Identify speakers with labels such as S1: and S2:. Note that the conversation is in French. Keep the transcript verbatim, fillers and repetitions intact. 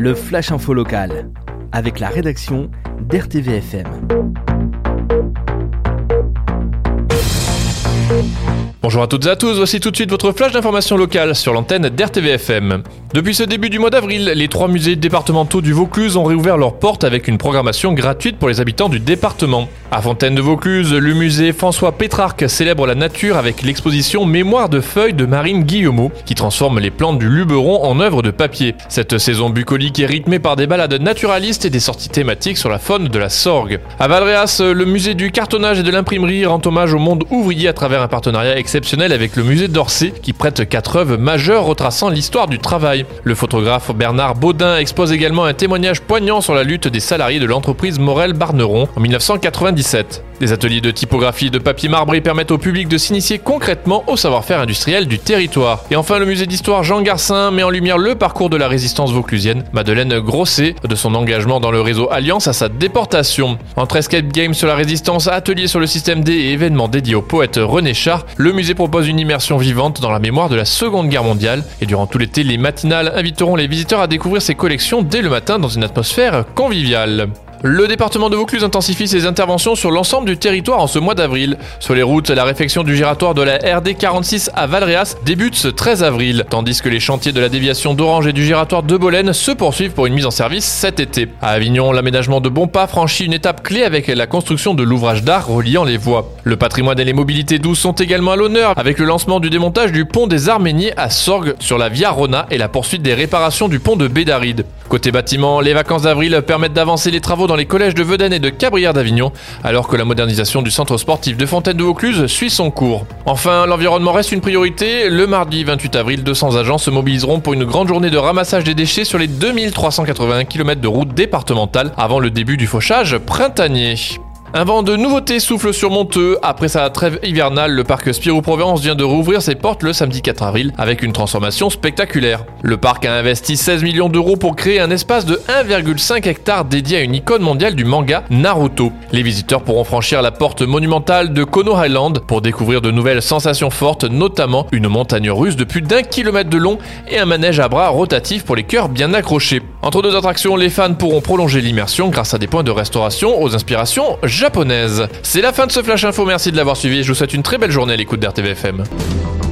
S1: le Flash Info Local, avec la rédaction d'R T V F M.
S2: Bonjour à toutes et à tous, voici tout de suite votre flash d'information locale sur l'antenne d'R T V F M. Depuis ce début du mois d'avril, les trois musées départementaux du Vaucluse ont réouvert leurs portes avec une programmation gratuite pour les habitants du département. À Fontaine de Vaucluse, le musée François Pétrarque célèbre la nature avec l'exposition Mémoire de feuilles de Marine Guillemot, qui transforme les plantes du Luberon en œuvres de papier. Cette saison bucolique est rythmée par des balades naturalistes et des sorties thématiques sur la faune de la Sorgue. À Valréas, le musée du cartonnage et de l'imprimerie rend hommage au monde ouvrier à travers un partenariat exceptionnel avec le musée d'Orsay, qui prête quatre œuvres majeures retraçant l'histoire du travail. Le photographe Bernard Baudin expose également un témoignage poignant sur la lutte des salariés de l'entreprise Morel-Barneron en dix-neuf cent quatre-vingt-dix-sept. Des ateliers de typographie et de papier marbré permettent au public de s'initier concrètement au savoir-faire industriel du territoire. Et enfin, le musée d'histoire Jean Garcin met en lumière le parcours de la résistance vauclusienne. Madeleine Grosset, de son engagement dans le réseau Alliance à sa déportation. Entre escape games sur la résistance, ateliers sur le système D et événements dédiés au poète René Char, le musée propose une immersion vivante dans la mémoire de la Seconde Guerre mondiale. Et durant tout l'été, les matinales inviteront les visiteurs à découvrir ses collections dès le matin dans une atmosphère conviviale. Le département de Vaucluse intensifie ses interventions sur l'ensemble du territoire en ce mois d'avril. Sur les routes, la réfection du giratoire de la R D quarante-six à Valréas débute ce treize avril, tandis que les chantiers de la déviation d'Orange et du giratoire de Bolène se poursuivent pour une mise en service cet été. À Avignon, l'aménagement de Bonpas franchit une étape clé avec la construction de l'ouvrage d'art reliant les voies. Le patrimoine et les mobilités douces sont également à l'honneur avec le lancement du démontage du pont des Arméniers à Sorgues sur la Via Rona et la poursuite des réparations du pont de Bédaride. Côté bâtiment, les vacances d'avril permettent d'avancer les travaux dans les collèges de Vedène et de Cabrières d'Avignon, alors que la modernisation du centre sportif de Fontaine de Vaucluse suit son cours. Enfin, l'environnement reste une priorité. Le mardi vingt-huit avril, deux cents agents se mobiliseront pour une grande journée de ramassage des déchets sur les deux mille trois cent quatre-vingt-un kilomètres de route départementale avant le début du fauchage printanier. Un vent de nouveautés souffle sur Monteux. Après sa trêve hivernale, le parc Spirou-Provence vient de rouvrir ses portes le samedi quatre avril avec une transformation spectaculaire. Le parc a investi seize millions d'euros pour créer un espace de un virgule cinq hectares dédié à une icône mondiale du manga, Naruto. Les visiteurs pourront franchir la porte monumentale de Kono Island pour découvrir de nouvelles sensations fortes, notamment une montagne russe de plus d'un kilomètre de long et un manège à bras rotatif pour les cœurs bien accrochés. Entre deux attractions, les fans pourront prolonger l'immersion grâce à des points de restauration aux inspirations japonaises. C'est la fin de ce Flash Info, merci de l'avoir suivi et je vous souhaite une très belle journée à l'écoute d'R T V F M.